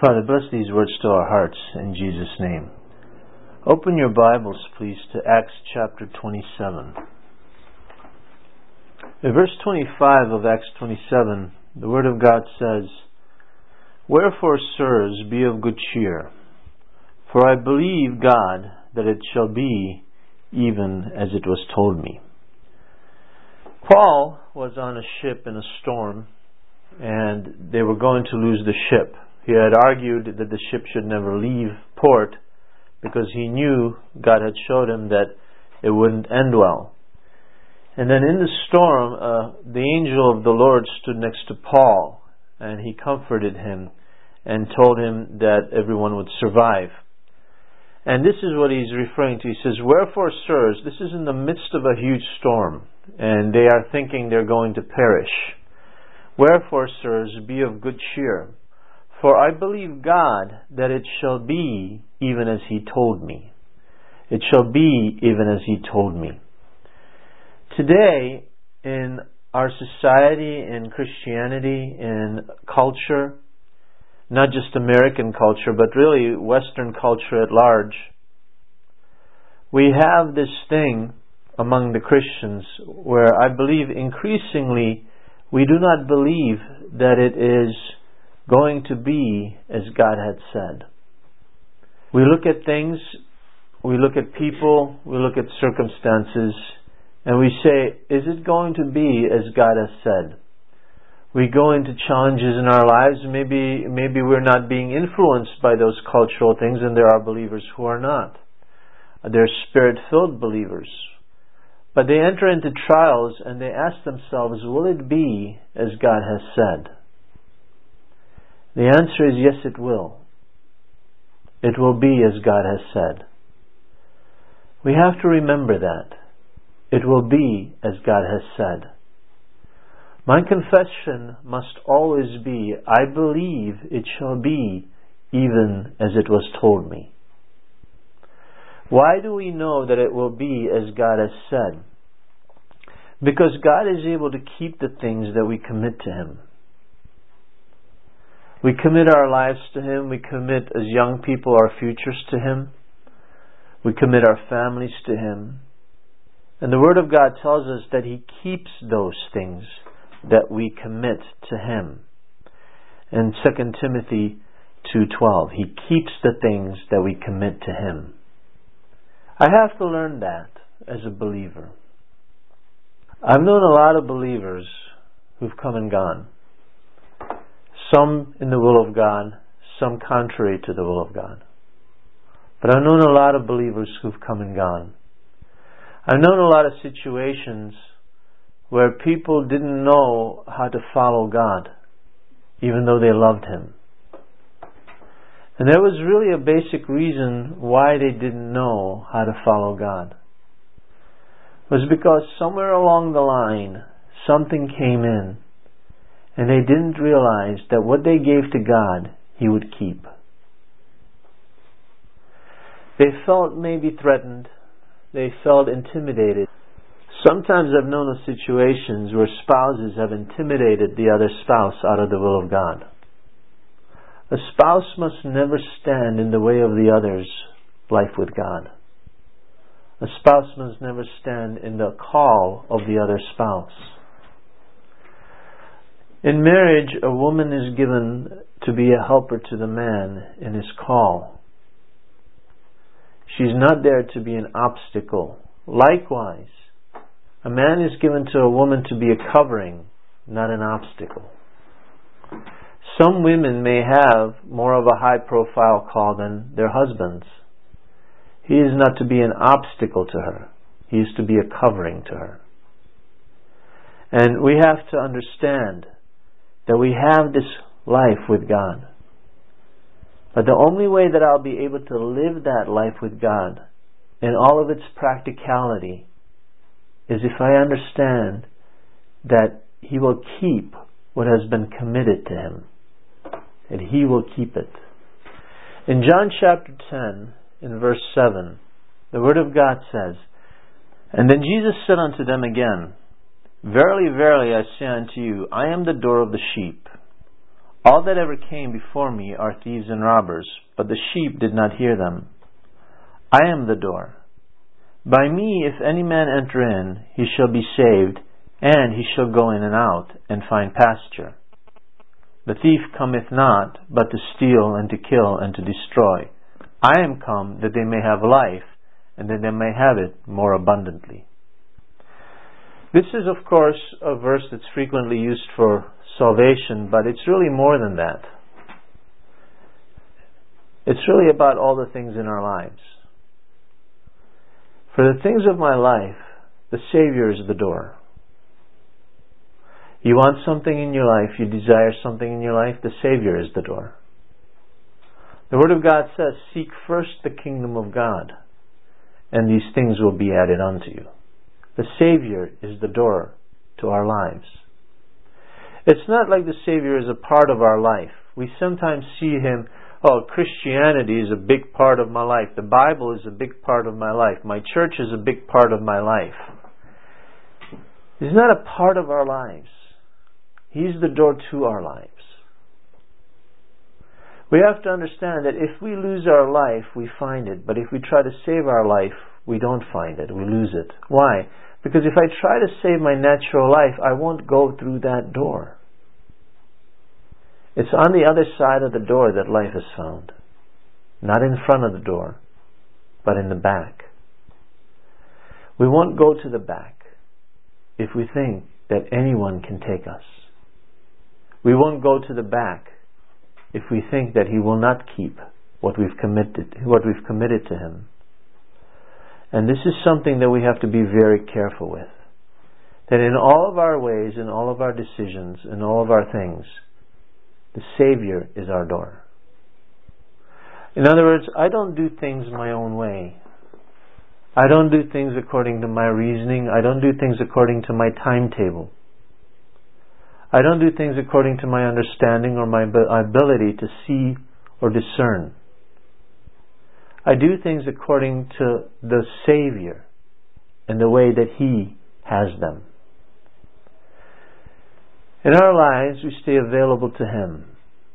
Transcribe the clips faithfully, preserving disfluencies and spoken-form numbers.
Father, bless these words to our hearts in Jesus' name. Open your Bibles, please, to Acts chapter twenty-seven. In verse twenty-five of Acts twenty-seven, the Word of God says, "Wherefore, sirs, be of good cheer, for I believe God that it shall be even as it was told me." Paul was on a ship in a storm, and they were going to lose the ship. He had argued that the ship should never leave port because he knew God had showed him that it wouldn't end well. And then in the storm, uh, the angel of the Lord stood next to Paul, and he comforted him and told him that everyone would survive. And this is what he's referring to. He says, "Wherefore, sirs," this is in the midst of a huge storm, and they are thinking they're going to perish. "Wherefore, sirs, be of good cheer, for I believe God that it shall be even as He told me." It shall be even as He told me. Today, in our society, in Christianity, in culture, not just American culture, but really Western culture at large, we have this thing among the Christians where I believe increasingly we do not believe that it is going to be as God had said. We look at things, we look at people, we look at circumstances, and we say, is it going to be as God has said? We go into challenges in our lives, maybe maybe we're not being influenced by those cultural things, and there are believers who are not. They're Spirit-filled believers. But they enter into trials and they ask themselves, will it be as God has said? The answer is yes, it will. It will be as God has said. We have to remember that. It will be as God has said. My confession must always be, I believe it shall be even as it was told me. Why do we know that it will be as God has said? Because God is able to keep the things that we commit to Him. We commit our lives to Him. We commit, as young people, our futures to Him. We commit our families to Him. And the Word of God tells us that He keeps those things that we commit to Him. In Second Timothy two twelve, He keeps the things that we commit to Him. I have to learn that as a believer. I've known a lot of believers who've come and gone. Some in the will of God, some contrary to the will of God. But I've known a lot of believers who've come and gone. I've known a lot of situations where people didn't know how to follow God, even though they loved Him. And there was really a basic reason why they didn't know how to follow God. It was because somewhere along the line, something came in, and they didn't realize that what they gave to God, He would keep. They felt maybe threatened. They felt intimidated. Sometimes I've known of situations where spouses have intimidated the other spouse out of the will of God. A spouse must never stand in the way of the other's life with God. A spouse must never stand in the call of the other spouse. In marriage, a woman is given to be a helper to the man in his call. She's not there to be an obstacle. Likewise, a man is given to a woman to be a covering, not an obstacle. Some women may have more of a high-profile call than their husbands. He is not to be an obstacle to her. He is to be a covering to her. And we have to understand that we have this life with God. But the only way that I'll be able to live that life with God in all of its practicality is if I understand that He will keep what has been committed to Him. And He will keep it. In John chapter ten, in verse seven, the Word of God says, "And then Jesus said unto them again, Verily, verily, I say unto you, I am the door of the sheep. All that ever came before me are thieves and robbers, but the sheep did not hear them. I am the door. By me if any man enter in, he shall be saved, and he shall go in and out, and find pasture. The thief cometh not, but to steal, and to kill, and to destroy. I am come that they may have life, and that they may have it more abundantly. This is, of course, a verse that's frequently used for salvation, but it's really more than that. It's really about all the things in our lives. For the things of my life, the Savior is the door. You want something in your life, you desire something in your life, the Savior is the door. The Word of God says, seek first the kingdom of God, and these things will be added unto you. The Savior is the door to our lives. It's not like the Savior is a part of our life. We sometimes see Him, oh, Christianity is a big part of my life. The Bible is a big part of my life. My church is a big part of my life. He's not a part of our lives. He's the door to our lives. We have to understand that if we lose our life, we find it. But if we try to save our life, we don't find it. We lose it. Why? Because if I try to save my natural life, I won't go through that door. It's on the other side of the door that life is found. Not in front of the door, but in the back. We won't go to the back if we think that anyone can take us. We won't go to the back if we think that He will not keep what we've committed, what we've committed to Him. And this is something that we have to be very careful with. That in all of our ways, in all of our decisions, in all of our things, the Savior is our door. In other words, I don't do things my own way. I don't do things according to my reasoning. I don't do things according to my timetable. I don't do things according to my understanding or my ability to see or discern. I do things according to the Savior and the way that He has them. In our lives, we stay available to Him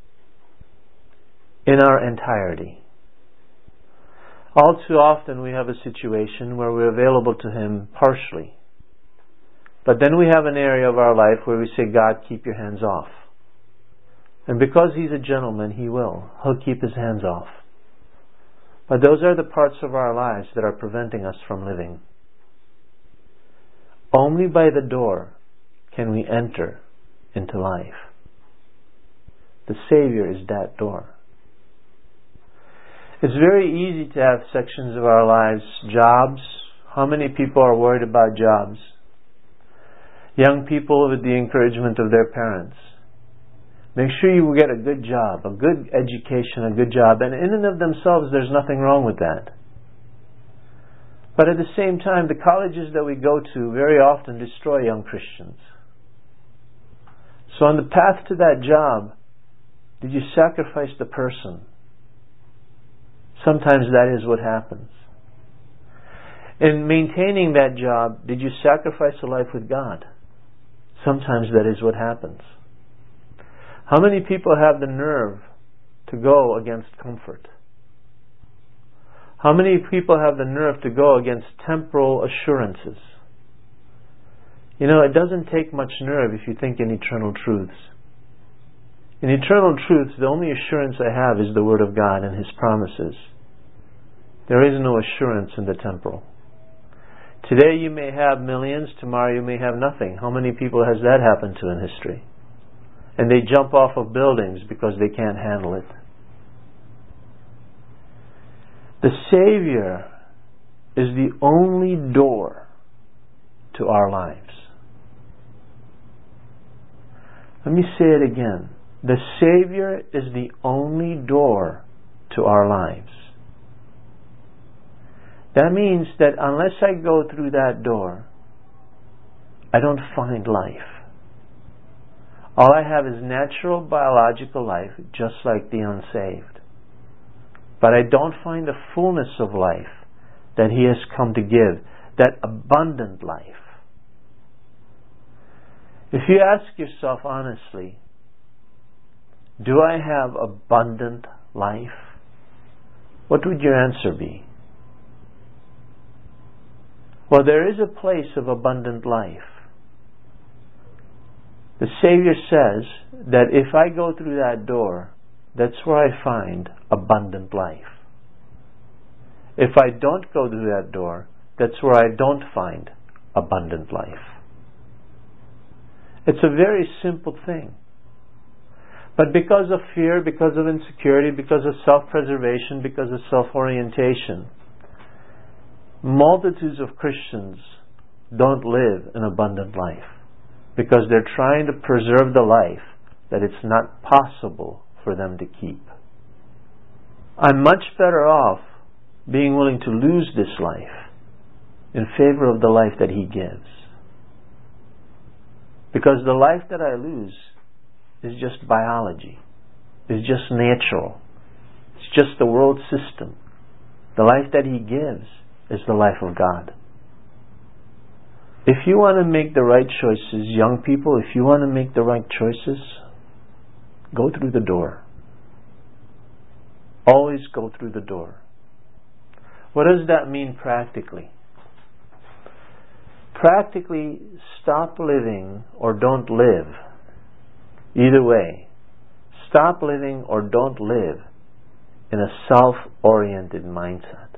in our entirety. All too often we have a situation where we're available to Him partially. But then we have an area of our life where we say, God, keep your hands off. And because He's a gentleman, He will. He'll keep His hands off. But those are the parts of our lives that are preventing us from living. Only by the door can we enter into life. The Savior is that door. It's very easy to have sections of our lives, jobs. How many people are worried about jobs? Young people with the encouragement of their parents. Make sure you get a good job, a good education, a good job. And in and of themselves, there's nothing wrong with that. But at the same time, the colleges that we go to very often destroy young Christians. So on the path to that job, did you sacrifice the person? Sometimes that is what happens. In maintaining that job, did you sacrifice a life with God? Sometimes that is what happens. How many people have the nerve to go against comfort? How many people have the nerve to go against temporal assurances? You know, it doesn't take much nerve if you think in eternal truths. In eternal truths, the only assurance I have is the Word of God and His promises. There is no assurance in the temporal. Today you may have millions, tomorrow you may have nothing. How many people has that happened to in history? And they jump off of buildings because they can't handle it. The Savior is the only door to our lives. Let me say it again. The Savior is the only door to our lives. That means that unless I go through that door, I don't find life. All I have is natural biological life, just like the unsaved. But I don't find the fullness of life that He has come to give, that abundant life. If you ask yourself honestly, Do I have abundant life? What would your answer be? Well, there is a place of abundant life. The Savior says that if I go through that door, that's where I find abundant life. If I don't go through that door, that's where I don't find abundant life. It's a very simple thing. But because of fear, because of insecurity, because of self-preservation, because of self-orientation, multitudes of Christians don't live an abundant life because they're trying to preserve the life that it's not possible for them to keep. I'm much better off being willing to lose this life in favor of the life that He gives. Because the life that I lose is just biology. It's just natural. It's just the world system. The life that He gives is the life of God. If you want to make the right choices, young people, if you want to make the right choices, go through the door. Always go through the door. What does that mean practically? Practically, stop living or don't live. Either way, stop living or don't live in a self-oriented mindset.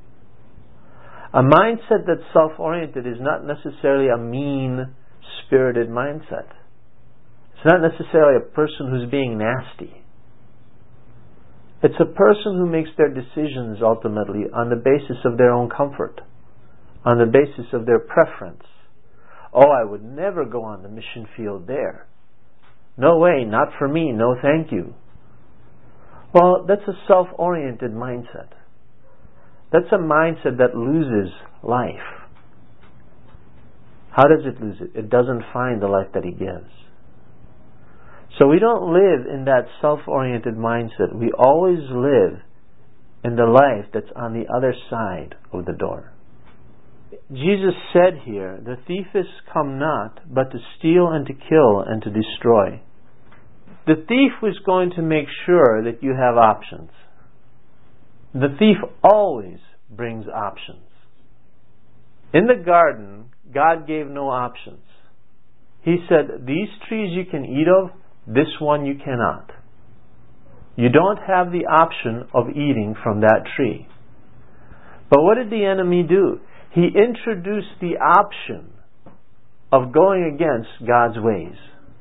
A mindset that's self-oriented is not necessarily a mean-spirited mindset. It's not necessarily a person who's being nasty. It's a person who makes their decisions ultimately on the basis of their own comfort, on the basis of their preference. Oh, I would never go on the mission field there. No way, not for me, no thank you. Well, that's a self-oriented mindset. That's a mindset that loses life. How does it lose it? It doesn't find the life that He gives. So we don't live in that self-oriented mindset. We always live in the life that's on the other side of the door. Jesus said here, the thief is come not, but to steal and to kill and to destroy. The thief was going to make sure that you have options. The thief always brings options. In the garden, God gave no options. He said, these trees you can eat of, this one you cannot. You don't have the option of eating from that tree. But what did the enemy do? He introduced the option of going against God's ways.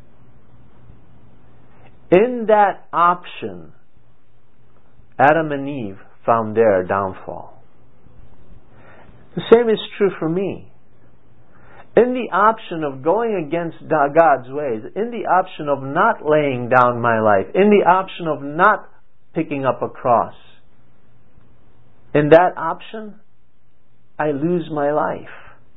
In that option, Adam and Eve found their downfall. The same is true for me. In the option of going against God's ways, in the option of not laying down my life, in the option of not picking up a cross, in that option, I lose my life.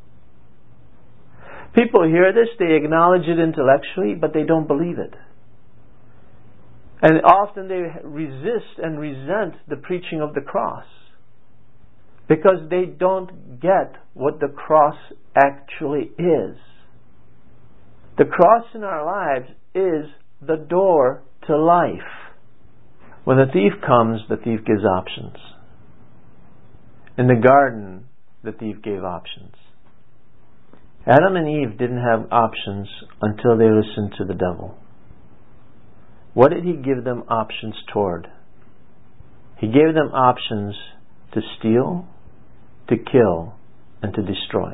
People hear this, they acknowledge it intellectually, but they don't believe it. And often they resist and resent the preaching of the cross because they don't get what the cross actually is. The cross in our lives is the door to life. When the thief comes, the thief gives options. In the garden, the thief gave options. Adam and Eve didn't have options until they listened to the devil. What did he give them options toward? He gave them options to steal, to kill, and to destroy.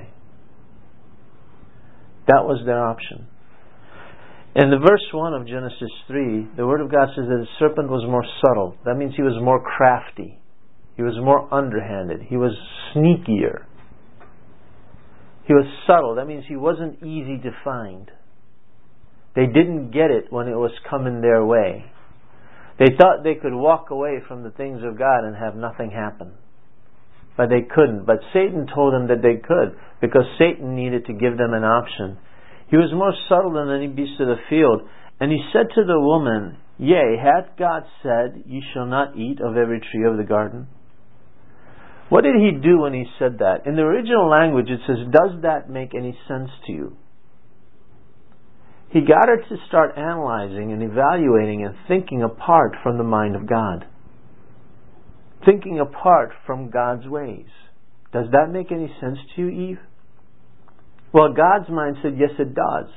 That was their option. In the verse one of Genesis three, the Word of God says that the serpent was more subtle. That means he was more crafty. He was more underhanded. He was sneakier. He was subtle. That means he wasn't easy to find. They didn't get it when it was coming their way. They thought they could walk away from the things of God and have nothing happen. But they couldn't. But Satan told them that they could, because Satan needed to give them an option. He was more subtle than any beast of the field. And he said to the woman, Yea, hath God said, Ye shall not eat of every tree of the garden? What did he do when he said that? In the original language it says, does that make any sense to you? He got her to start analyzing and evaluating and thinking apart from the mind of God. Thinking apart from God's ways. Does that make any sense to you, Eve? Well, God's mind said, yes, it does.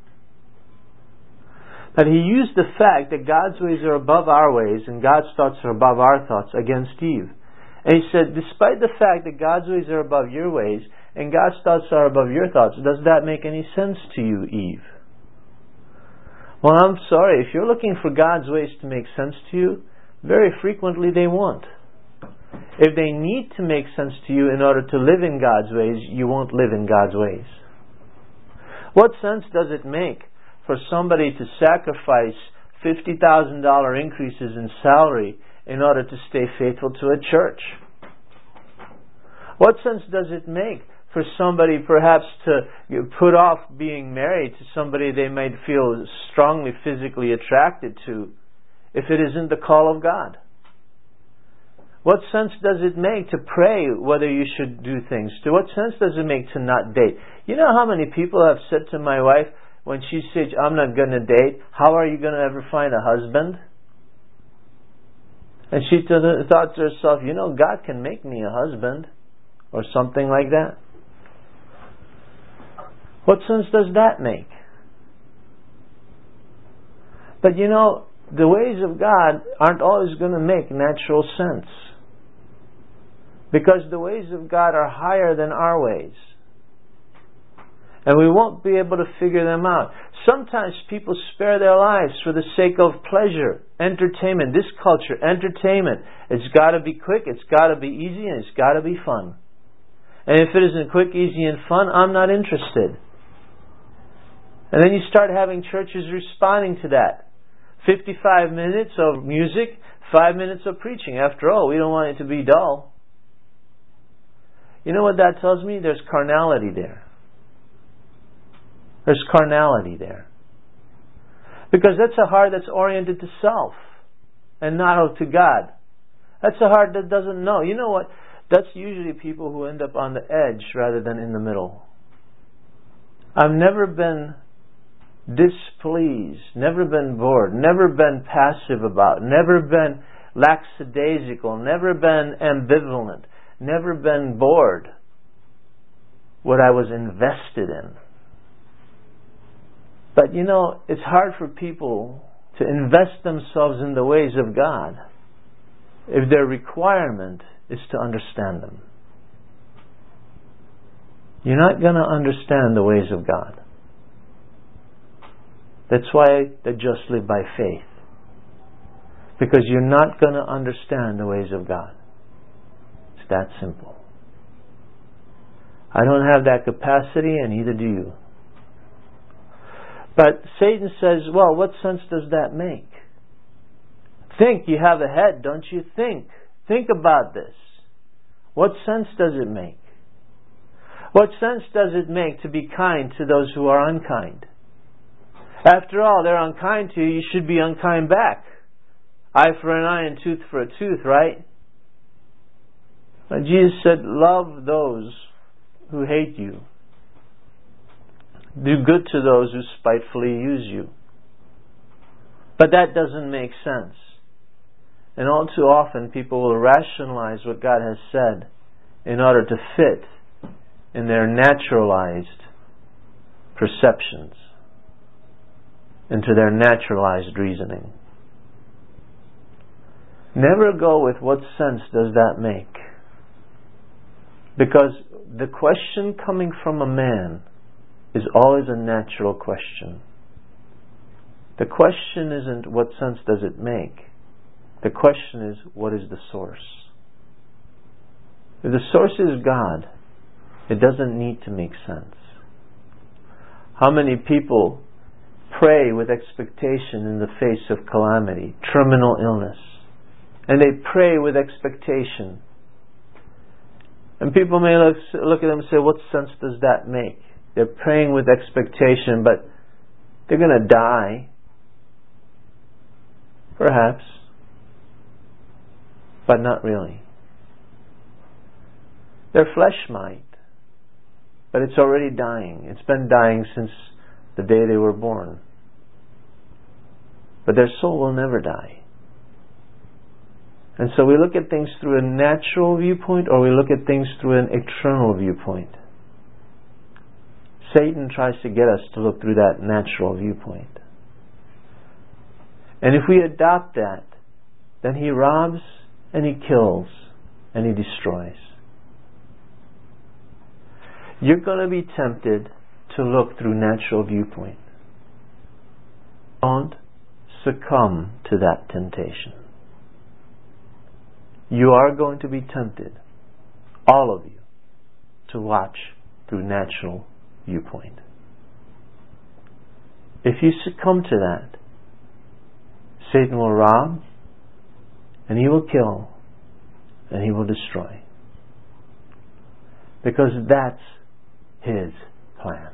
That He used the fact that God's ways are above our ways and God's thoughts are above our thoughts against Eve. And He said, despite the fact that God's ways are above your ways and God's thoughts are above your thoughts, does that make any sense to you, Eve? Well, I'm sorry, if you're looking for God's ways to make sense to you, very frequently they won't. If they need to make sense to you in order to live in God's ways, you won't live in God's ways. What sense does it make for somebody to sacrifice fifty thousand dollars increases in salary in order to stay faithful to a church? What sense does it make for somebody perhaps to put off being married to somebody they might feel strongly physically attracted to if it isn't the call of God? What sense does it make to pray whether you should do things? To what sense does it make to not date? You know how many people have said to my wife when she said, I'm not going to date, how are you going to ever find a husband? And she thought to herself, you know, God can make me a husband or something like that. What sense does that make? But you know, the ways of God aren't always going to make natural sense. Because the ways of God are higher than our ways. And we won't be able to figure them out. Sometimes people spare their lives for the sake of pleasure, entertainment. This culture, entertainment. It's got to be quick, it's got to be easy, and it's got to be fun. And if it isn't quick, easy, and fun, I'm not interested. And then you start having churches responding to that. fifty-five minutes of music, five minutes of preaching. After all, we don't want it to be dull. You know what that tells me? There's carnality there. There's carnality there. Because that's a heart that's oriented to self and not to God. That's a heart that doesn't know. You know what? That's usually people who end up on the edge rather than in the middle. I've never been displeased, never been bored, never been passive about, never been lackadaisical, never been ambivalent, never been bored what I was invested in. But you know, it's hard for people to invest themselves in the ways of God if their requirement is to understand them. You're not going to understand the ways of God. That's why the just live by faith. Because you're not going to understand the ways of God. It's that simple. I don't have that capacity, and neither do you. But Satan says, well, what sense does that make? Think, you have a head, don't you? Think. Think about this. What sense does it make? What sense does it make to be kind to those who are unkind? After all, they're unkind to you, you should be unkind back. Eye for an eye and tooth for a tooth, right? But Jesus said, love those who hate you. Do good to those who spitefully use you. But that doesn't make sense. And all too often people will rationalize what God has said in order to fit in their naturalized perceptions, into their naturalized reasoning. Never go with what sense does that make. Because the question coming from a man is always a natural question. The question isn't what sense does it make. The question is, what is the source? If the source is God, it doesn't need to make sense. How many people pray with expectation in the face of calamity, terminal illness, and they pray with expectation? And people may look, look at them and say, what sense does that make? They're praying with expectation, but they're going to die. Perhaps. But not really. Their flesh might. But it's already dying. It's been dying since the day they were born. But their soul will never die. And so we look at things through a natural viewpoint, or we look at things through an eternal viewpoint. Satan tries to get us to look through that natural viewpoint. And if we adopt that, then he robs and he kills and he destroys. You're going to be tempted to look through natural viewpoint. Don't succumb to that temptation. You are going to be tempted, all of you, to watch through natural viewpoint. If you succumb to that, Satan will rob, and he will kill, and he will destroy. Because that's his plan.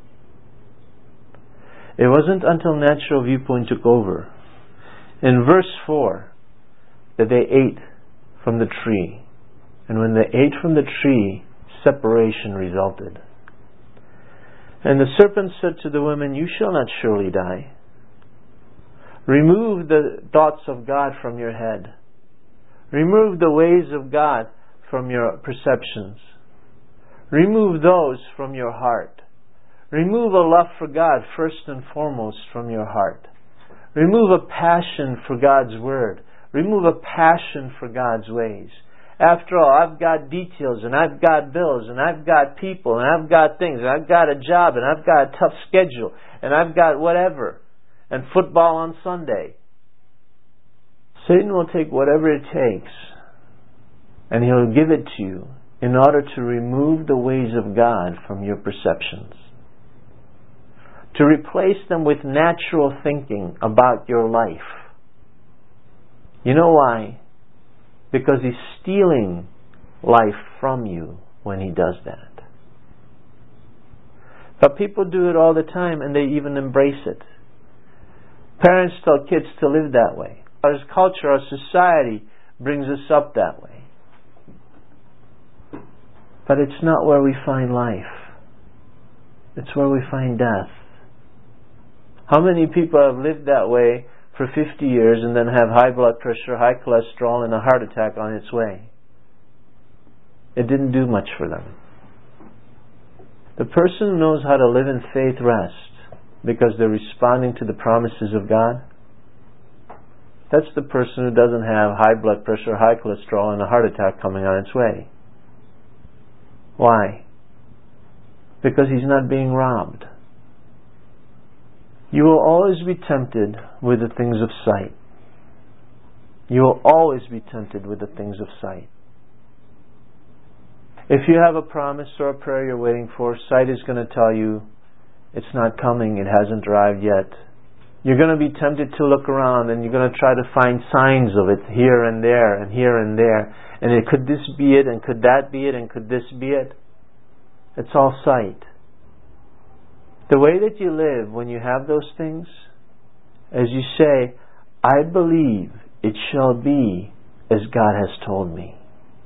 It wasn't until natural viewpoint took over, in verse four, that they ate from the tree. And when they ate from the tree, separation resulted. And the serpent said to the woman, "You shall not surely die. Remove the thoughts of God from your head. Remove the ways of God from your perceptions. Remove those from your heart. Remove a love for God first and foremost from your heart. Remove a passion for God's Word. Remove a passion for God's ways. After all, I've got details, and I've got bills, and I've got people, and I've got things, and I've got a job, and I've got a tough schedule, and I've got whatever, and football on Sunday." Satan will take whatever it takes, and he'll give it to you in order to remove the ways of God from your perceptions, to replace them with natural thinking about your life. You know why? Because he's stealing life from you when he does that. But people do it all the time, and they even embrace it. Parents tell kids to live that way. Our culture, our society brings us up that way. But it's not where we find life. It's where we find death. How many people have lived that way for fifty years and then have high blood pressure, high cholesterol, and a heart attack on its way? It didn't do much for them. The person who knows how to live in faith rest because they're responding to the promises of God, that's the person who doesn't have high blood pressure, high cholesterol, and a heart attack coming on its way. Why? Because he's not being robbed. You will always be tempted with the things of sight. You will always be tempted with the things of sight. If you have a promise or a prayer you're waiting for, sight is going to tell you it's not coming, it hasn't arrived yet. You're going to be tempted to look around, and you're going to try to find signs of it here and there and here and there. And it, could this be it? And could that be it? And could this be it? It's all sight. The way that you live when you have those things, as you say, "I believe it shall be as God has told me.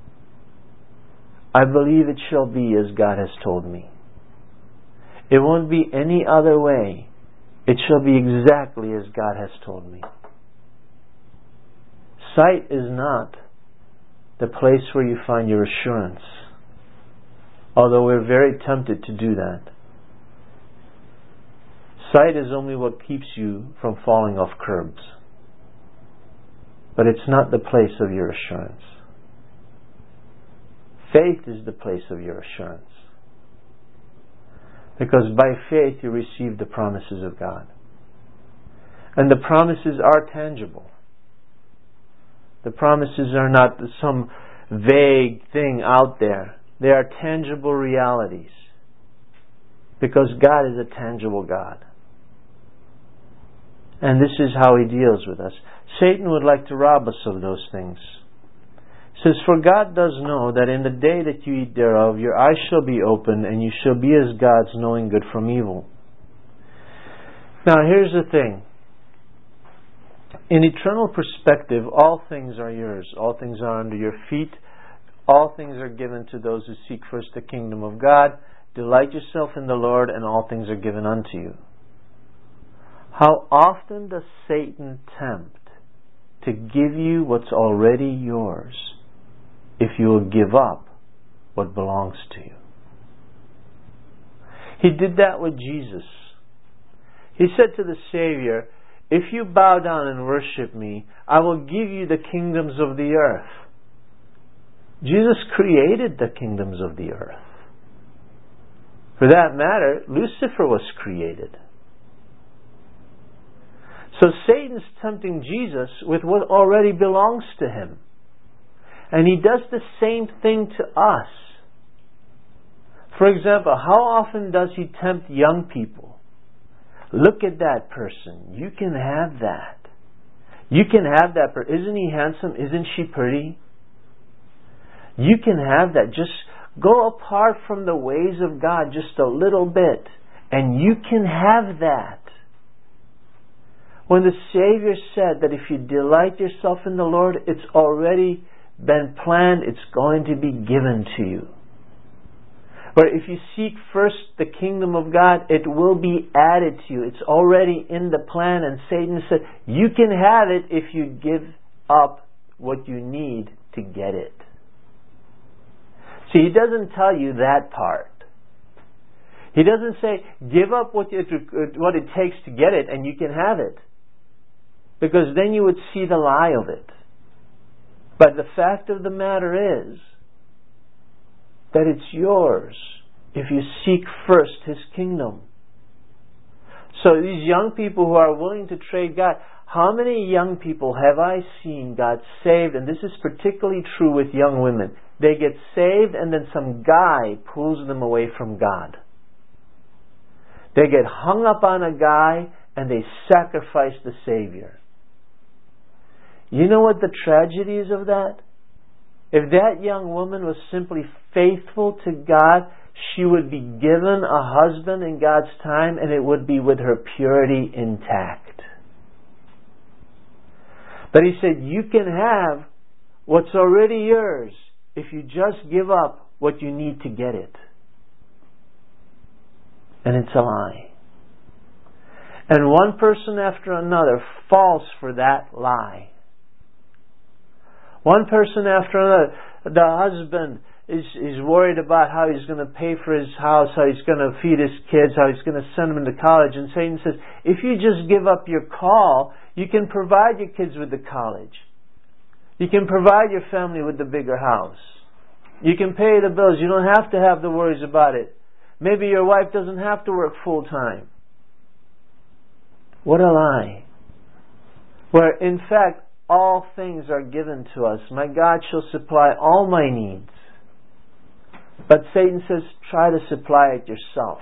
I believe it shall be as God has told me. It won't be any other way. It shall be exactly as God has told me." Sight is not the place where you find your assurance, although we're very tempted to do that. Sight is only what keeps you from falling off curbs. But it's not the place of your assurance. Faith is the place of your assurance. Because by faith you receive the promises of God. And the promises are tangible. The promises are not some vague thing out there. They are tangible realities. Because God is a tangible God. And this is how He deals with us. Satan would like to rob us of those things. It says, "For God does know that in the day that you eat thereof, your eyes shall be opened, and you shall be as gods, knowing good from evil." Now here's the thing. In eternal perspective, all things are yours. All things are under your feet. All things are given to those who seek first the kingdom of God. Delight yourself in the Lord, and all things are given unto you. How often does Satan tempt to give you what's already yours if you will give up what belongs to you? He did that with Jesus. He said to the Savior, if you bow down and worship me, I will give you the kingdoms of the earth. Jesus created the kingdoms of the earth. For that matter, Lucifer was created. So Satan's tempting Jesus with what already belongs to him. And he does the same thing to us. For example, how often does he tempt young people? Look at that person. You can have that. You can have that person. Isn't he handsome? Isn't she pretty? You can have that. Just go apart from the ways of God just a little bit, and you can have that. When the Savior said that if you delight yourself in the Lord, it's already been planned, it's going to be given to you. But if you seek first the kingdom of God, it will be added to you. It's already in the plan, and Satan said, you can have it if you give up what you need to get it. See, he doesn't tell you that part. He doesn't say, give up what it, what it takes to get it and you can have it. Because then you would see the lie of it. But the fact of the matter is that it's yours if you seek first His kingdom. So these young people who are willing to trade God, how many young people have I seen got saved? And this is particularly true with young women. They get saved and then some guy pulls them away from God. They get hung up on a guy and they sacrifice the Savior. You know what the tragedy is of that? If that young woman was simply faithful to God, she would be given a husband in God's time, and it would be with her purity intact. But He said, you can have what's already yours if you just give up what you need to get it. And it's a lie. And one person after another falls for that lie. One person after another. The husband is, is worried about how he's going to pay for his house, how he's going to feed his kids, how he's going to send them to college. And Satan says, if you just give up your call, you can provide your kids with the college. You can provide your family with the bigger house. You can pay the bills. You don't have to have the worries about it. Maybe your wife doesn't have to work full time. What a lie. Where in fact, all things are given to us. My God shall supply all my needs. But Satan says, try to supply it yourself.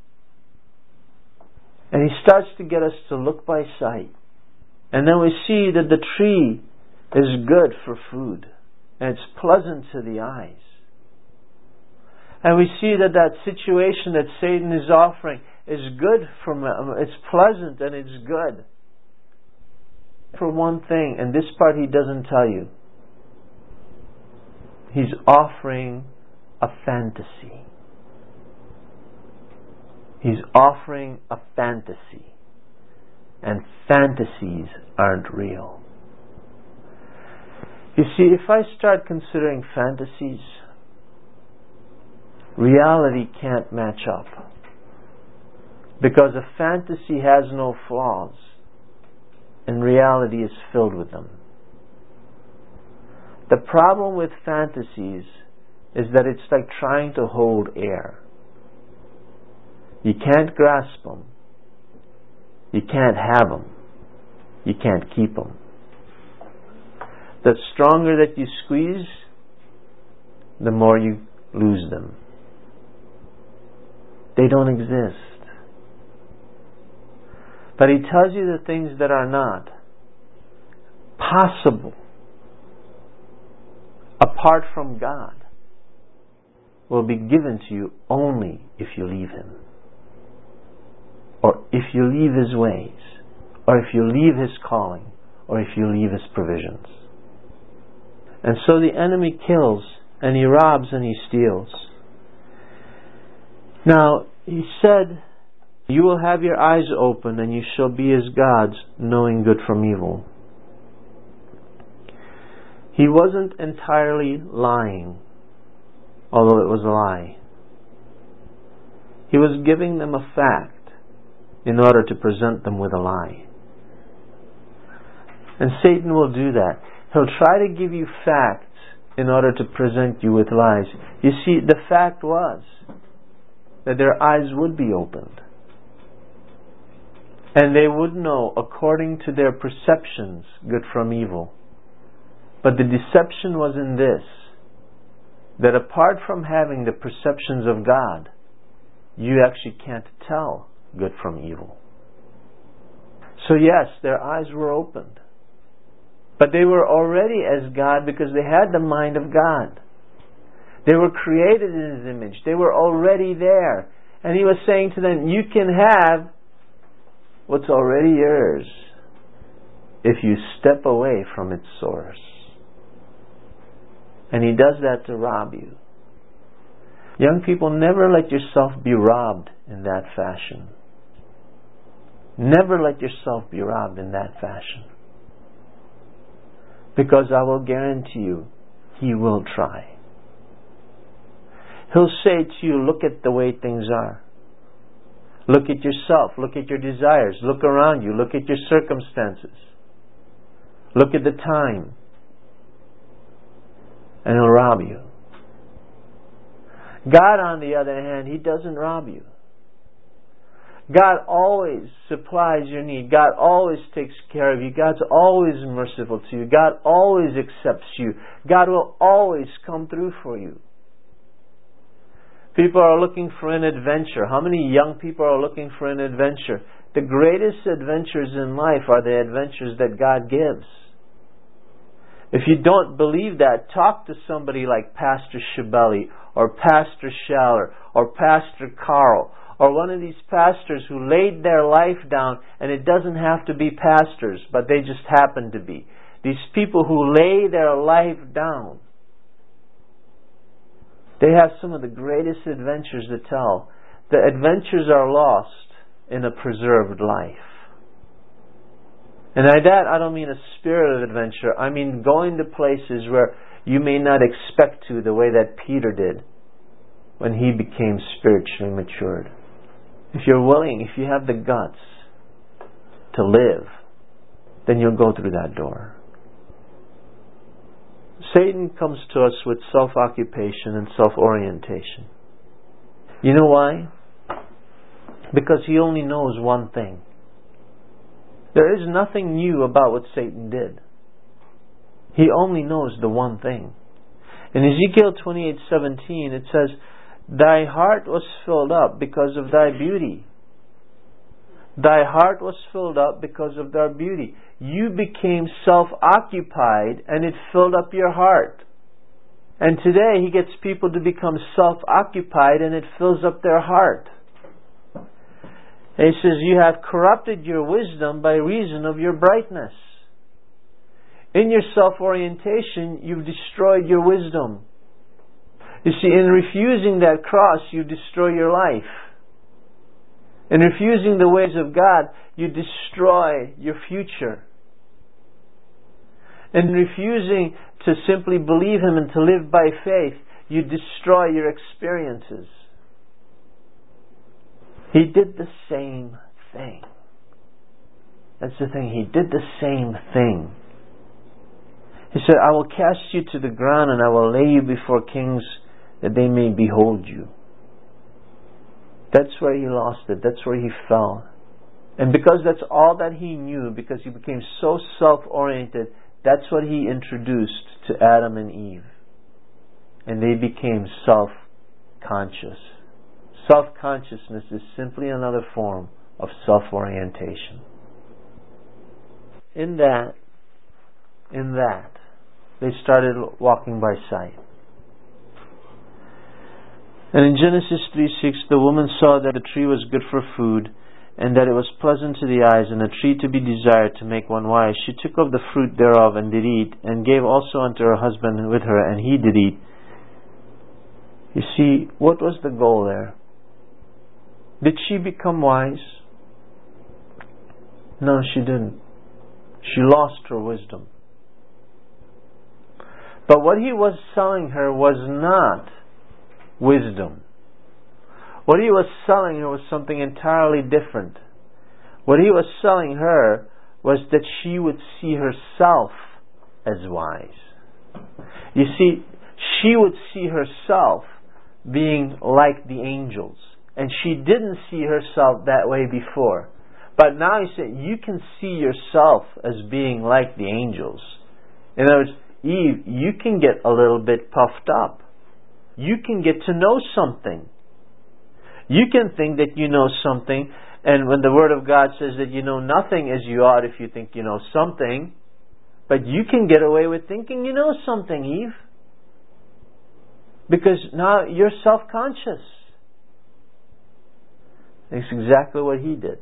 And he starts to get us to look by sight. And then we see that the tree is good for food. And it's pleasant to the eyes. And we see that that situation that Satan is offering is good for me. It's pleasant and it's good. For one thing, and this part he doesn't tell you, he's offering a fantasy. He's offering a fantasy. And fantasies aren't real. You see, if I start considering fantasies, reality can't match up. Because a fantasy has no flaws, and reality is filled with them. The problem with fantasies is that it's like trying to hold air. You can't grasp them. You can't have them. You can't keep them. The stronger that you squeeze, the more you lose them. They don't exist. But he tells you the things that are not possible apart from God will be given to you only if you leave Him. Or if you leave His ways. Or if you leave His calling. Or if you leave His provisions. And so the enemy kills and he robs and he steals. Now, he said You will have your eyes open, and you shall be as gods, knowing good from evil. He wasn't entirely lying, although it was a lie. He was giving them a fact in order to present them with a lie. And Satan will do that. He'll try to give you facts in order to present you with lies. You see, the fact was that their eyes would be opened. And they would know, according to their perceptions, good from evil. But the deception was in this, that apart from having the perceptions of God, you actually can't tell good from evil. So yes, their eyes were opened. But they were already as God because they had the mind of God. They were created in His image. They were already there. And He was saying to them, you can have what's already yours if you step away from its source. And He does that to rob you. Young people, never let yourself be robbed in that fashion. Never let yourself be robbed in that fashion. Because I will guarantee you, he will try. He'll say to you, look at the way things are. Look at yourself. Look at your desires. Look around you. Look at your circumstances. Look at the time. And he'll rob you. God, on the other hand, He doesn't rob you. God always supplies your need. God always takes care of you. God's always merciful to you. God always accepts you. God will always come through for you. People are looking for an adventure. How many young people are looking for an adventure? The greatest adventures in life are the adventures that God gives. If you don't believe that, talk to somebody like Pastor Shibeli or Pastor Schaller or Pastor Carl or one of these pastors who laid their life down, and it doesn't have to be pastors, but they just happen to be. These people who lay their life down, they have some of the greatest adventures to tell. The adventures are lost in a preserved life. And by that, I don't mean a spirit of adventure. I mean going to places where you may not expect to, the way that Peter did when he became spiritually matured. If you're willing, if you have the guts to live, then you'll go through that door. Satan comes to us with self-occupation and self-orientation. You know why? Because he only knows one thing. There is nothing new about what Satan did. He only knows the one thing. In Ezekiel twenty-eight seventeen it says, thy heart was filled up because of thy beauty. Thy heart was filled up because of thy beauty. You became self-occupied and it filled up your heart. And today he gets people to become self-occupied and it fills up their heart. And he says, you have corrupted your wisdom by reason of your brightness. In your self-orientation, you've destroyed your wisdom. You see, in refusing that cross, you destroy your life. In refusing the ways of God, you destroy your future. In refusing to simply believe Him and to live by faith, you destroy your experiences. He did the same thing. That's the thing. He did the same thing. He said, I will cast you to the ground and I will lay you before kings that they may behold you. That's where he lost it. That's where he fell. And because that's all that he knew, because he became so self-oriented, that's what he introduced to Adam and Eve. And they became self-conscious. Self-consciousness is simply another form of self-orientation. In that, in that, they started walking by sight. And in Genesis three six, the woman saw that the tree was good for food, and that it was pleasant to the eyes, and a tree to be desired to make one wise. She took of the fruit thereof, and did eat, and gave also unto her husband with her, and he did eat. You see, what was the goal there? Did she become wise? No, she didn't. She lost her wisdom. But what he was selling her was not wisdom. What he was selling her was something entirely different. What he was selling her was that she would see herself as wise. You see, she would see herself being like the angels. And she didn't see herself that way before. But now he said, you can see yourself as being like the angels. In other words, Eve, you can get a little bit puffed up. You can get to know something. You can think that you know something, and when the Word of God says that you know nothing as you ought if you think you know something, but you can get away with thinking you know something, Eve. Because now you're self-conscious. That's exactly what he did.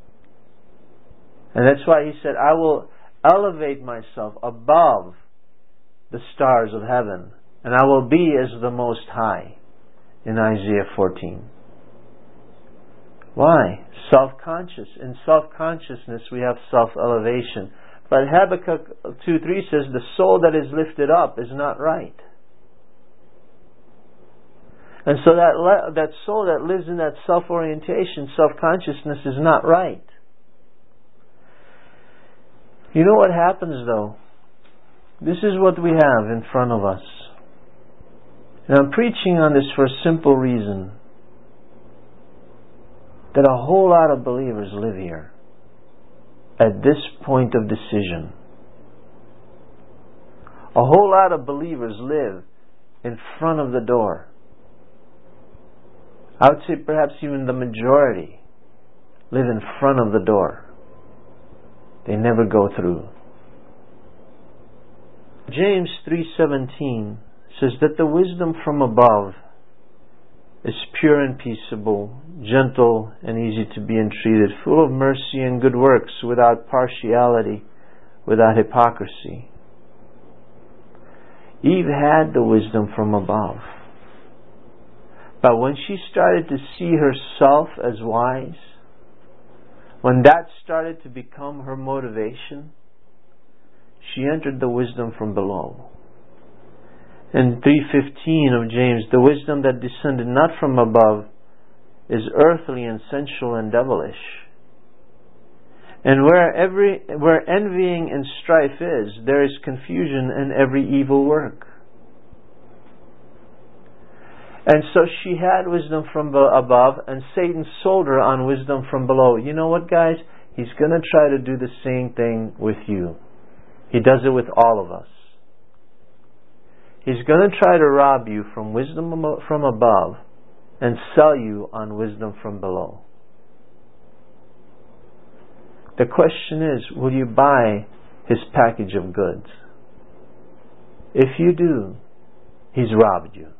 And that's why he said, I will elevate myself above the stars of heaven, and I will be as the Most High, in Isaiah fourteen. Why? Self-conscious. In self-consciousness we have self-elevation. But Habakkuk two three says, the soul that is lifted up is not right. And so that le- that soul that lives in that self-orientation, self-consciousness is not right. You know what happens though? This is what we have in front of us. And I'm preaching on this for a simple reason. That a whole lot of believers live here at this point of decision. A whole lot of believers live in front of the door. I would say perhaps even the majority live in front of the door. They never go through. James three seventeen says that the wisdom from above is pure and peaceable, gentle and easy to be entreated, full of mercy and good works, without partiality, without hypocrisy. Eve had the wisdom from above. But when she started to see herself as wise, when that started to become her motivation, she entered the wisdom from below. In three fifteen of James, the wisdom that descended not from above is earthly and sensual and devilish. And where every where envying and strife is, there is confusion and every evil work. And so she had wisdom from above, and Satan sold her on wisdom from below. You know what, guys? He's going to try to do the same thing with you. He does it with all of us. He's going to try to rob you from wisdom from above and sell you on wisdom from below. The question is, will you buy his package of goods? If you do, he's robbed you.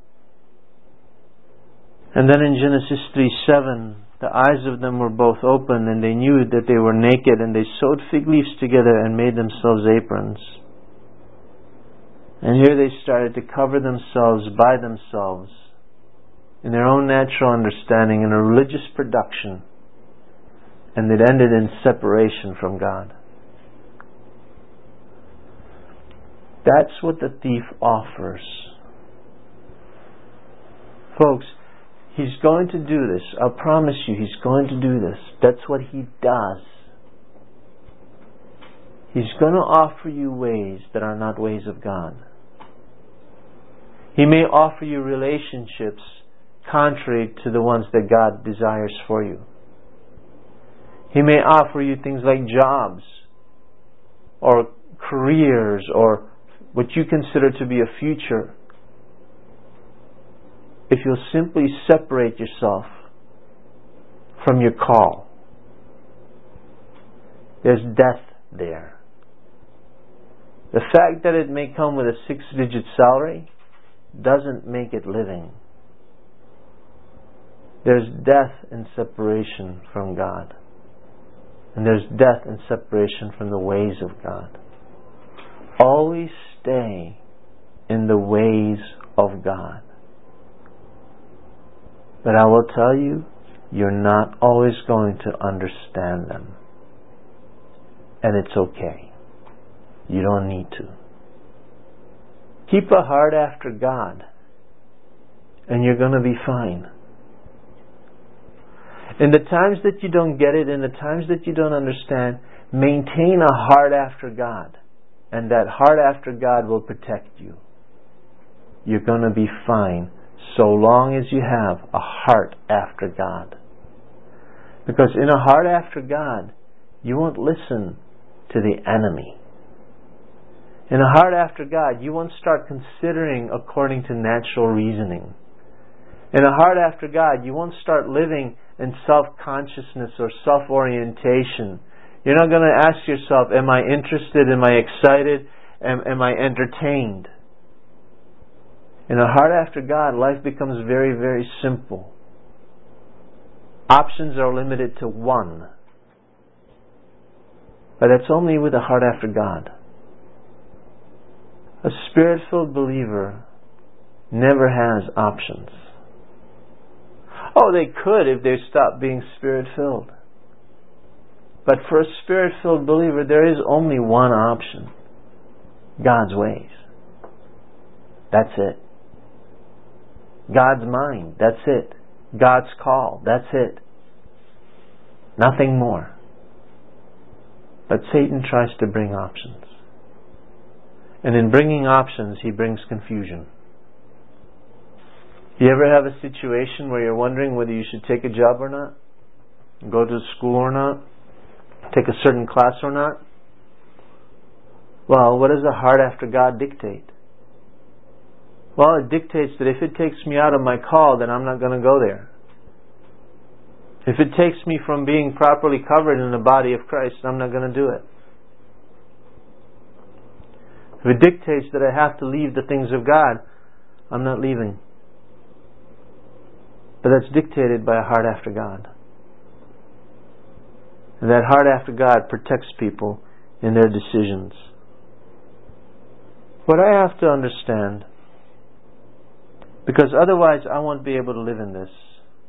And then in Genesis three seven, the eyes of them were both open, and they knew that they were naked, and they sewed fig leaves together and made themselves aprons. And here they started to cover themselves by themselves in their own natural understanding, in a religious production, and it ended in separation from God. That's what the thief offers. Folks, he's going to do this. I'll promise you, he's going to do this. That's what he does. He's going to offer you ways that are not ways of God. He may offer you relationships contrary to the ones that God desires for you. He may offer you things like jobs or careers or what you consider to be a future. If you'll simply separate yourself from your call, there's death there. The fact that it may come with a six-digit salary doesn't make it living. There's death and separation from God. And there's death and separation from the ways of God. Always stay in the ways of God. But I will tell you, You're not always going to understand them. And it's okay. You don't need to. Keep a heart after God, and you're going to be fine. In the times that you don't get it, in the times that you don't understand, maintain a heart after God. And that heart after God will protect you. You're going to be fine so long as you have a heart after God. Because in a heart after God, you won't listen to the enemy. In a heart after God, you won't start considering according to natural reasoning. In a heart after God, you won't start living in self-consciousness or self-orientation. You're not going to ask yourself, am I interested? Am I excited? Am, am I entertained? In a heart after God, life becomes very, very simple. Options are limited to one. But that's only with a heart after God. A Spirit-filled believer never has options. Oh, they could if they stopped being Spirit-filled. But for a Spirit-filled believer, there is only one option. God's ways. That's it. God's mind. That's it. God's call. That's it. Nothing more. But Satan tries to bring options. And in bringing options, he brings confusion. You ever have a situation where you're wondering whether you should take a job or not? Go to school or not? Take a certain class or not? Well, what does the heart after God dictate? Well, it dictates that if it takes me out of my call, then I'm not going to go there. If it takes me from being properly covered in the body of Christ, I'm not going to do it. If it dictates that I have to leave the things of God, I'm not leaving. But that's dictated by a heart after God. And that heart after God protects people in their decisions. What I have to understand, because otherwise I won't be able to live in this,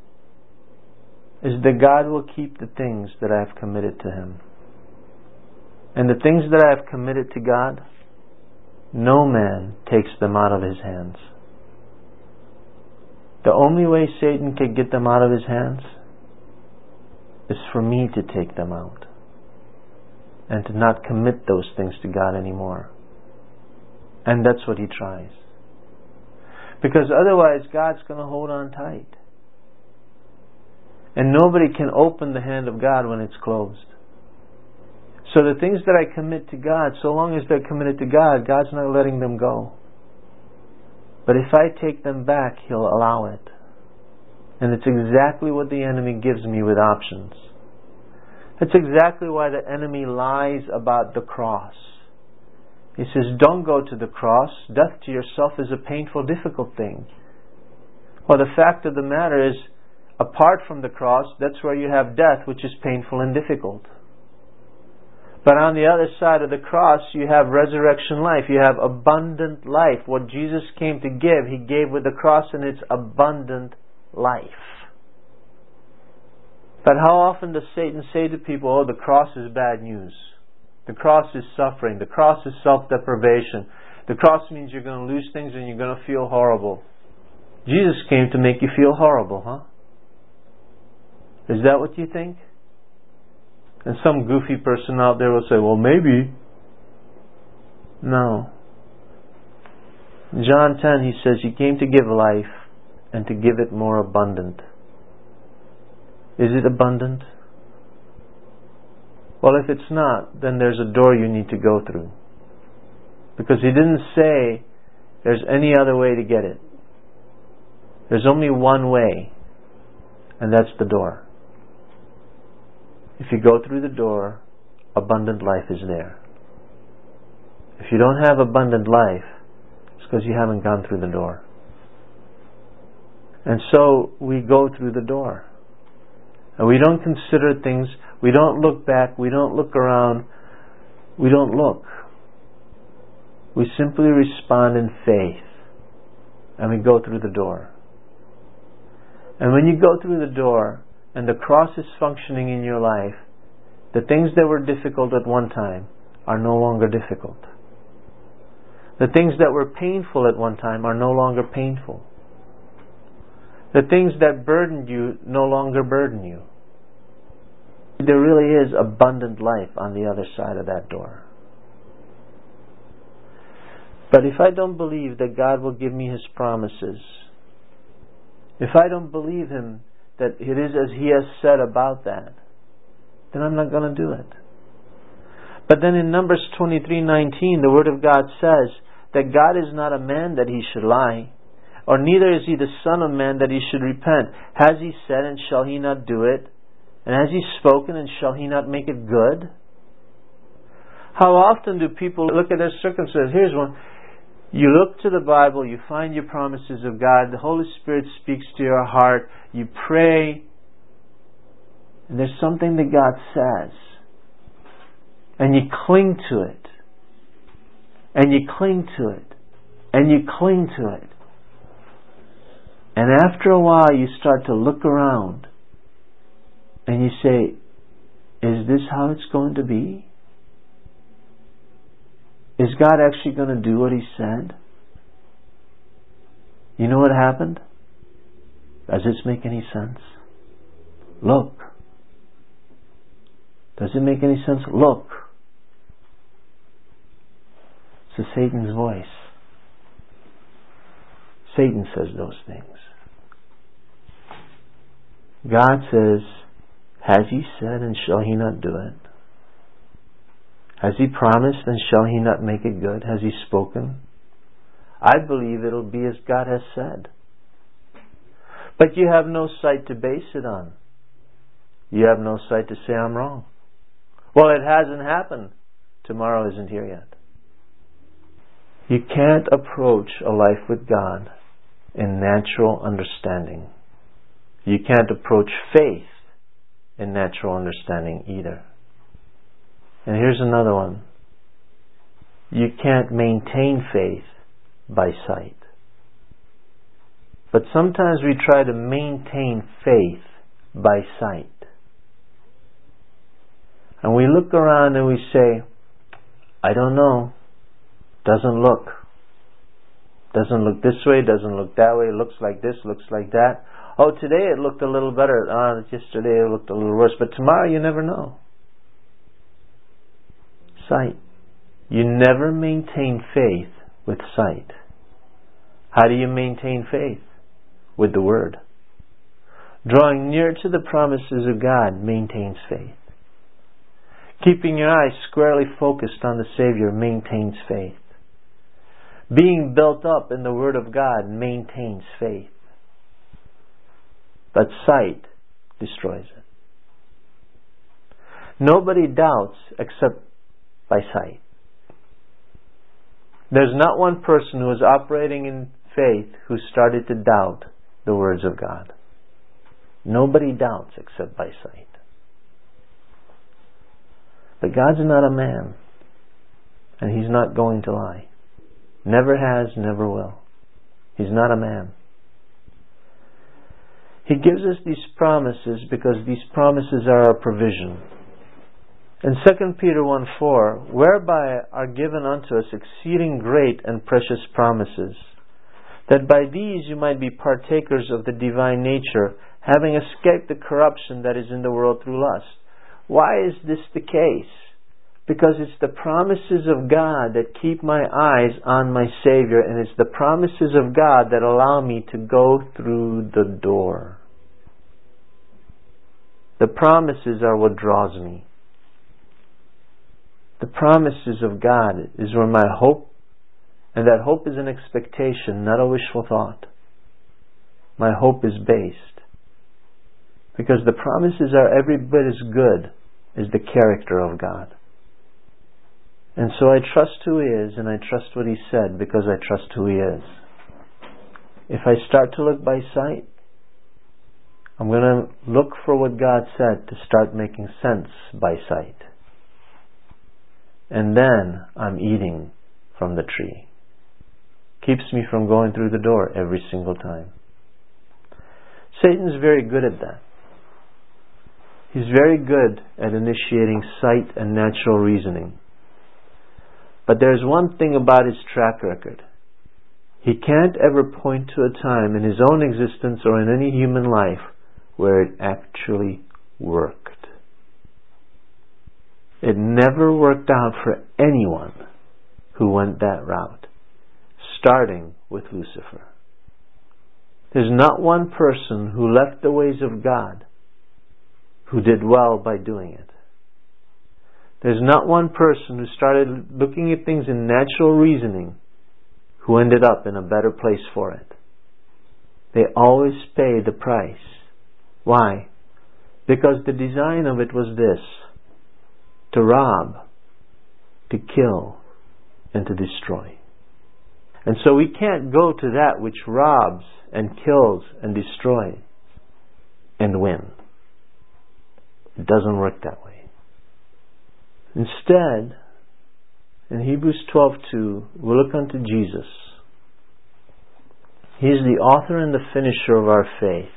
is that God will keep the things that I have committed to Him. And the things that I have committed to God, no man takes them out of His hands. The only way Satan can get them out of his hands is for me to take them out and to not commit those things to God anymore. And that's what he tries. Because otherwise God's going to hold on tight. And nobody can open the hand of God when it's closed. So the things that I commit to God, so long as they're committed to God, God's not letting them go. But if I take them back, He'll allow it. And it's exactly what the enemy gives me with options. That's exactly why the enemy lies about the cross. He says, don't go to the cross. Death to yourself is a painful, difficult thing. Well, the fact of the matter is, apart from the cross, that's where you have death, which is painful and difficult. But on the other side of the cross, you have resurrection life. You have abundant life. What Jesus came to give, He gave with the cross, and it's abundant life. But how often does Satan say to people, oh, the cross is bad news. The cross is suffering. The cross is self-deprivation. The cross means you're going to lose things and you're going to feel horrible. Jesus came to make you feel horrible, huh? Is that what you think? And some goofy person out there will say, well, maybe. No. In John ten, He says, He came to give life and to give it more abundant. Is it abundant? Well, if it's not, then there's a door you need to go through. Because He didn't say there's any other way to get it. There's only one way, and that's the door. If you go through the door, abundant life is there. If you don't have abundant life, it's because you haven't gone through the door. And so we go through the door. And we don't consider things, we don't look back, we don't look around, we don't look. We simply respond in faith. And we go through the door. And when you go through the door, and the cross is functioning in your life, the things that were difficult at one time are no longer difficult. The things that were painful at one time are no longer painful. The things that burdened you no longer burden you. There really is abundant life on the other side of that door. But if I don't believe that God will give me His promises, if I don't believe Him that it is as He has said about that, then I'm not going to do it. But then in Numbers twenty-three nineteen, the Word of God says that God is not a man that He should lie, or neither is He the Son of man that He should repent. Has He said, and shall He not do it? And has He spoken, and shall He not make it good? How often do people look at their circumstances? Here's one. You look to the Bible, you find your promises of God, the Holy Spirit speaks to your heart, you pray, and there's something that God says, and you cling to it, and you cling to it, and you cling to it. And after a while you start to look around, and you say, is this how it's going to be? Is God actually going to do what He said? You know what happened? Does this make any sense? Look. Does it make any sense? Look. It's Satan's voice. Satan says those things. God says, has He said, and shall He not do it? Has He promised, and shall He not make it good? Has He spoken? I believe it'll be as God has said. But you have no sight to base it on. You have no sight to say, I'm wrong. Well, it hasn't happened. Tomorrow isn't here yet. You can't approach a life with God in natural understanding. You can't approach faith in natural understanding either. And here's another one. You can't maintain faith by sight. But sometimes we try to maintain faith by sight. And we look around and we say, I don't know. Doesn't look. Doesn't look this way, doesn't look that way, looks like this, looks like that. Oh, today it looked a little better. Uh, yesterday it looked a little worse. But tomorrow you never know. Sight. You never maintain faith with sight. How do you maintain faith? With the Word. Drawing near to the promises of God maintains faith. Keeping your eyes squarely focused on the Savior maintains faith. Being built up in the Word of God maintains faith. But sight destroys it. Nobody doubts except by sight. There's not one person who is operating in faith who started to doubt the words of God. Nobody doubts except by sight. But God's not a man, and He's not going to lie. Never has, never will. He's not a man. He gives us these promises because these promises are our provision. In Second Peter one four, whereby are given unto us exceeding great and precious promises, that by these you might be partakers of the divine nature, having escaped the corruption that is in the world through lust. Why is this the case? Because it's the promises of God that keep my eyes on my Savior, and it's the promises of God that allow me to go through the door. The promises are what draws me. The promises of God is where my hope, and that hope is an expectation, not a wishful thought. My hope is based. Because the promises are every bit as good as the character of God. And so I trust who He is, and I trust what He said because I trust who He is. If I start to look by sight, I'm going to look for what God said to start making sense by sight. And then I'm eating from the tree. Keeps me from going through the door every single time. Satan's very good at that. He's very good at initiating sight and natural reasoning. But there's one thing about his track record. He can't ever point to a time in his own existence or in any human life where it actually worked. It never worked out for anyone who went that route, starting with Lucifer. There's not one person who left the ways of God who did well by doing it. There's not one person who started looking at things in natural reasoning who ended up in a better place for it. They always pay the price. Why? Because the design of it was this: to rob, to kill, and to destroy. And so we can't go to that which robs and kills and destroys and win. It doesn't work that way. Instead, in Hebrews twelve two, we look unto Jesus. He is the author and the finisher of our faith.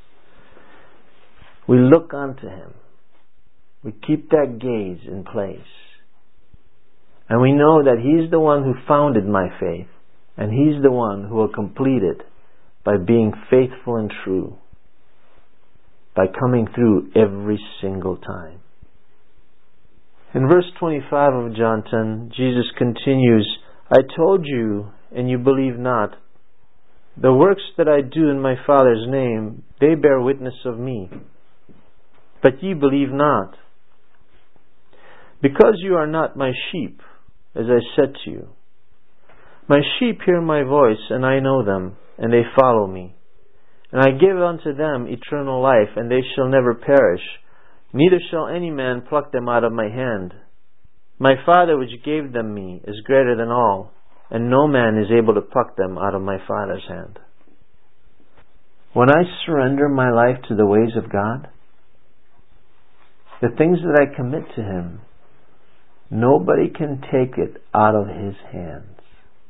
We look unto Him. We keep that gaze in place. And we know that He's the one who founded my faith, and He's the one who will complete it by being faithful and true, by coming through every single time. In verse twenty-five of John ten, Jesus continues, I told you, and you believe not. The works that I do in my Father's name, they bear witness of me. But ye believe not. Because you are not my sheep, as I said to you. My sheep hear my voice, and I know them, and they follow me. And I give unto them eternal life, and they shall never perish, neither shall any man pluck them out of my hand. My Father which gave them me is greater than all, and no man is able to pluck them out of my Father's hand. When I surrender my life to the ways of God, the things that I commit to Him, nobody can take it out of His hands.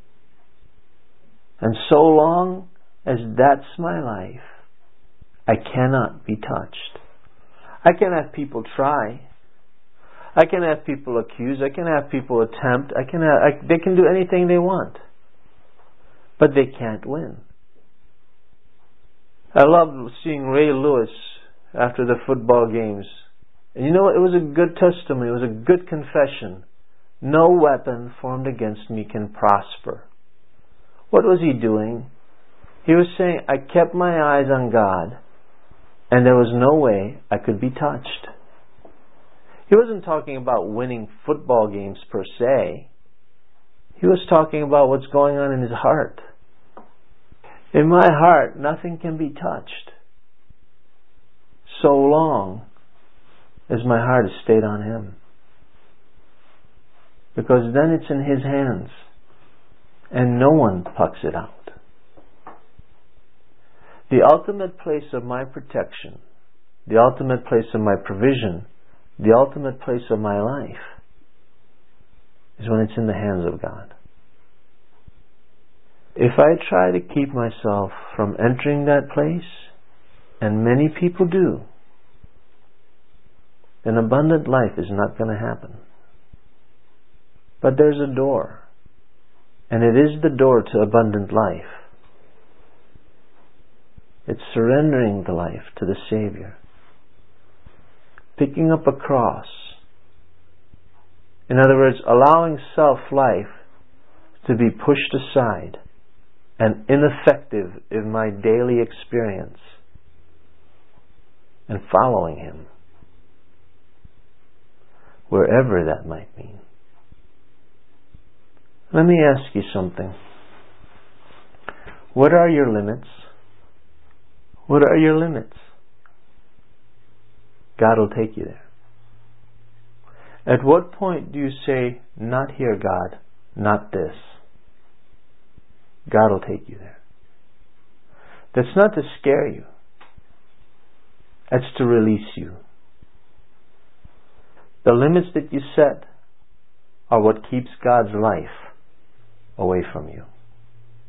And so long as that's my life, I cannot be touched. I can have people try. I can have people accuse. I can have people attempt. I can have, I, they can do anything they want. But they can't win. I love seeing Ray Lewis after the football games. And you know what? It was a good testimony. It was a good confession. No weapon formed against me can prosper. What was he doing? He was saying, I kept my eyes on God, and there was no way I could be touched. He wasn't talking about winning football games per se. He was talking about what's going on in his heart. In my heart, nothing can be touched so long as my heart is stayed on Him. Because then it's in His hands, and no one plucks it out. The ultimate place of my protection, the ultimate place of my provision, the ultimate place of my life is when it's in the hands of God. If I try to keep myself from entering that place, and many people do, then abundant life is not going to happen. But there's a door, and it is the door to abundant life. It's surrendering the life to the Savior. Picking up a cross. In other words, allowing self-life to be pushed aside and ineffective in my daily experience, and following Him, wherever that might mean. Let me ask you something. What are your limits? What are your limits? God will take you there. At what point do you say, not here, God, not this? God will take you there. That's not to scare you. That's to release you. The limits that you set are what keeps God's life away from you.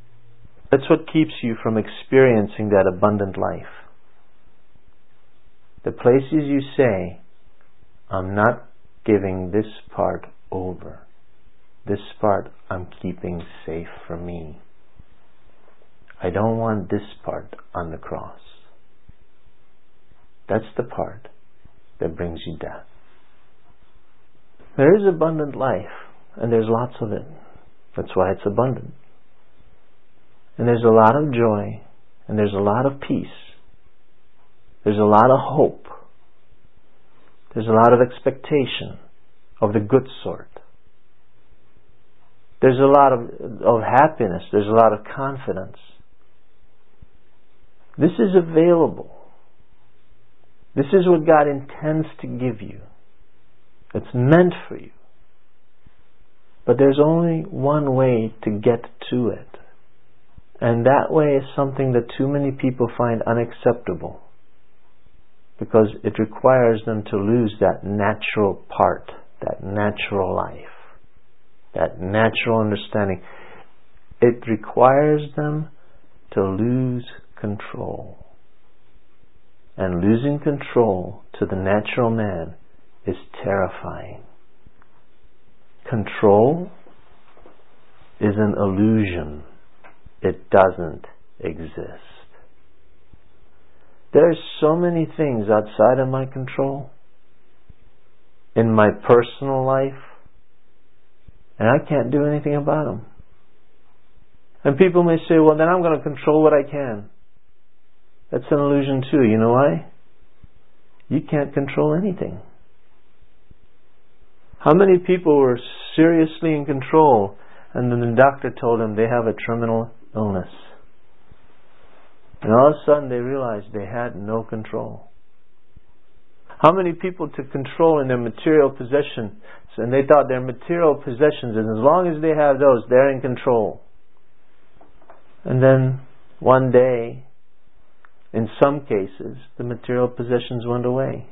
That's what keeps you from experiencing that abundant life. The places you say, I'm not giving this part over. This part I'm keeping safe for me. I don't want this part on the cross. That's the part that brings you death. There is abundant life, and there's lots of it. That's why it's abundant. And there's a lot of joy, and there's a lot of peace. There's a lot of hope. There's a lot of expectation of the good sort. There's a lot of, of happiness. There's a lot of confidence. This is available. This is what God intends to give you. It's meant for you. But there's only one way to get to it. And that way is something that too many people find unacceptable. Because it requires them to lose that natural part, that natural life, that natural understanding. It requires them to lose control. And losing control to the natural man is terrifying. Control is an illusion. It doesn't exist. There are so many things outside of my control in my personal life, and I can't do anything about them. And people may say, well, then I'm going to control what I can. That's an illusion too. You know why? You can't control anything. How many people were seriously in control and then the doctor told them they have a terminal illness? And all of a sudden they realized they had no control. How many people took control in their material possessions and they thought their material possessions, and as long as they have those, they're in control. And then one day, in some cases, the material possessions went away.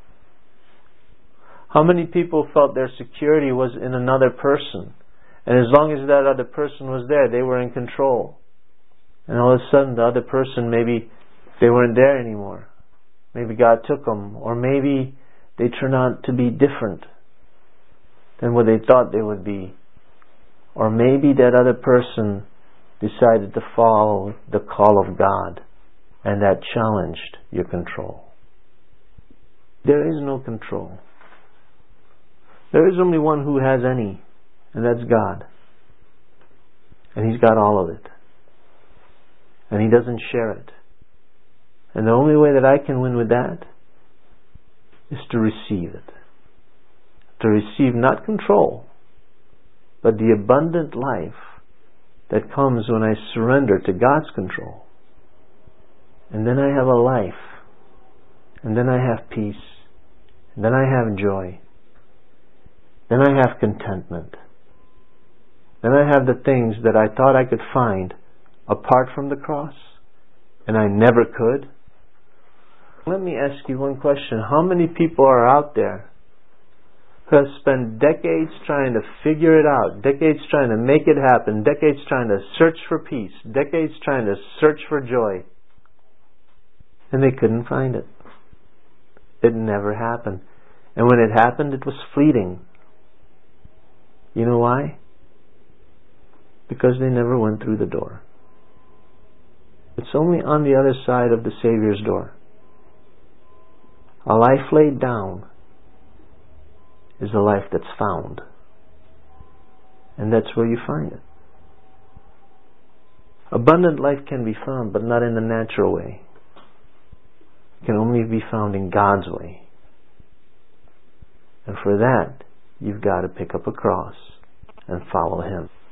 How many people felt their security was in another person, and as long as that other person was there, they were in control. And all of a sudden, the other person, maybe they weren't there anymore. Maybe God took them, or maybe they turned out to be different than what they thought they would be. Or maybe that other person decided to follow the call of God, and that challenged your control. There is no control. There is only one who has any, and that's God. And He's got all of it. And He doesn't share it. And the only way that I can win with that is to receive it. To receive not control, but the abundant life that comes when I surrender to God's control. And then I have a life. And then I have peace. And then I have joy. Then I have contentment. Then I have the things that I thought I could find apart from the cross, and I never could. Let me ask you one question. How many people are out there who have spent decades trying to figure it out, decades trying to make it happen, decades trying to search for peace, decades trying to search for joy, and they couldn't find it? It never happened. And when it happened, it was fleeting. You know why? Because they never went through the door. It's only on the other side of the Savior's door. A life laid down is a life that's found. And that's where you find it. Abundant life can be found, but not in the natural way. It can only be found in God's way. And for that, you've got to pick up a cross and follow Him.